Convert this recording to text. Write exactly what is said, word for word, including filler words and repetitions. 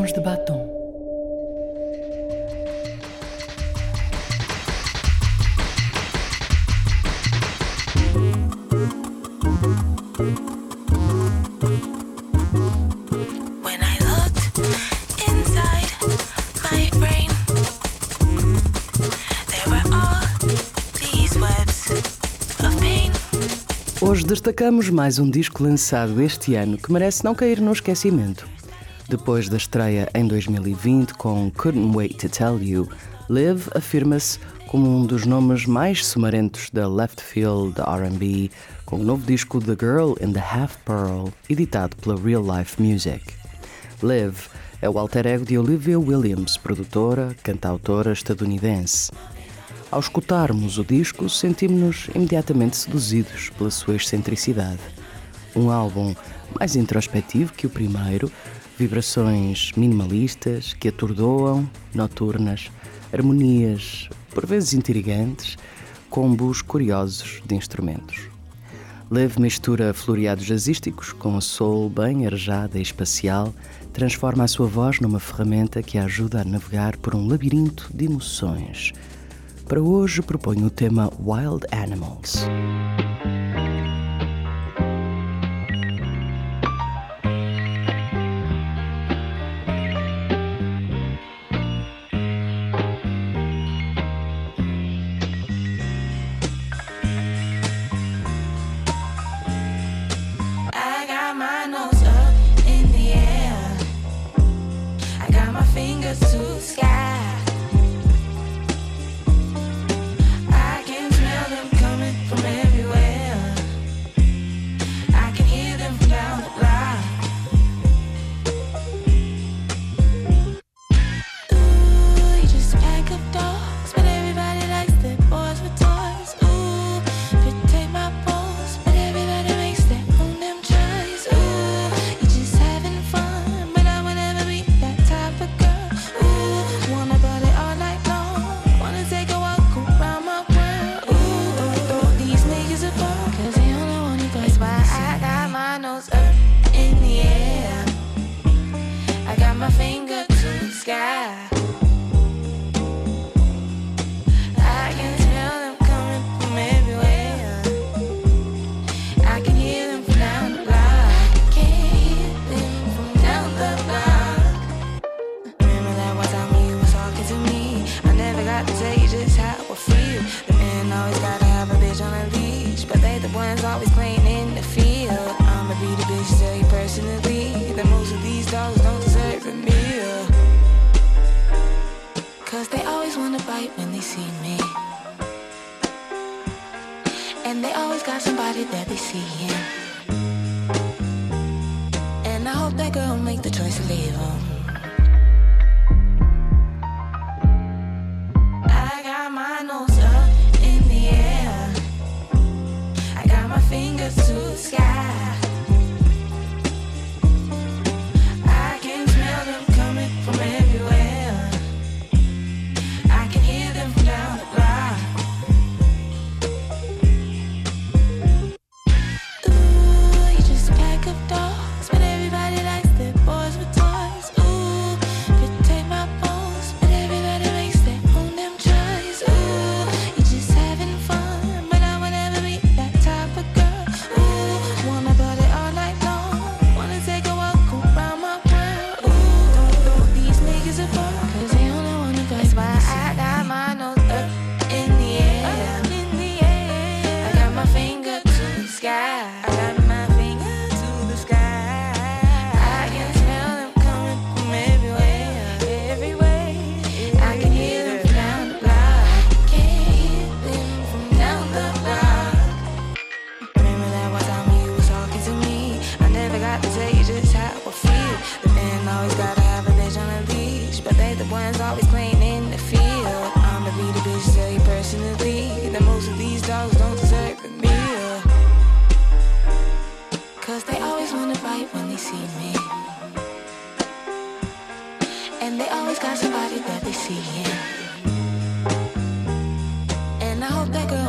Tons de batom. Hoje destacamos mais um disco lançado este ano que merece não cair no esquecimento. Depois da estreia em dois mil e vinte com Couldn't Wait to Tell You, Liv afirma-se como um dos nomes mais sumarentos da left field R and B, com o novo disco The Girl in the Half Pearl, editado pela Real Life Music. Liv é o alter ego de Olivia Williams, produtora, cantautora estadunidense. Ao escutarmos o disco, sentimos-nos imediatamente seduzidos pela sua excentricidade. Um álbum mais introspectivo que o primeiro, vibrações minimalistas que atordoam, noturnas, harmonias por vezes intrigantes, combos curiosos de instrumentos. Liv mistura floreados jazzísticos com a soul bem arejada e espacial, transforma a sua voz numa ferramenta que a ajuda a navegar por um labirinto de emoções. Para hoje proponho o tema Wild Animals. I got my nose up in the air. I got my fingers to the sky. My finger to the sky. I can smell them coming from everywhere. I can hear them from down the block. Can hear them from down the block. Remember that one time when you was talking to me? I never got to tell you just how I feel. The men always gotta have a bitch on a leash, but they the ones always playing in the field. I'ma be the bitch to tell you personally that most of these dogs don't deserve a meal. Cause they always wanna bite when they see me, and they always got somebody that they seeing. And I hope that girl make the choice to leave them. I got my nose up in the air. I got my fingers to the sky. From everywhere, I can hear them from down the block. Ooh, you just pack up dogs, but everybody likes their boys with toys. Ooh, could take my bones, but everybody makes their own damn choice. Ooh, you just having fun, but I would never be that type of girl. Ooh, wanna party all night long, wanna take a walk around my world. Cause they only wanna go. That's why I got my nose up in the air. Up in the air. I got my finger to the sky. I got my finger to the sky. I can smell them coming from everywhere, everywhere. I can hear them from down the block. Can't hear them from down the block. Remember that one time when you was talking to me? I never got to tell you just how I feel. The man always gotta have a bitch on a leash, but they the ones always playing in the field. I'ma be the bitch to tell you personally that most of these dogs don't deserve a meal. Cause they always wanna bite when they see me, and they always got somebody that they seeing. And I hope that girl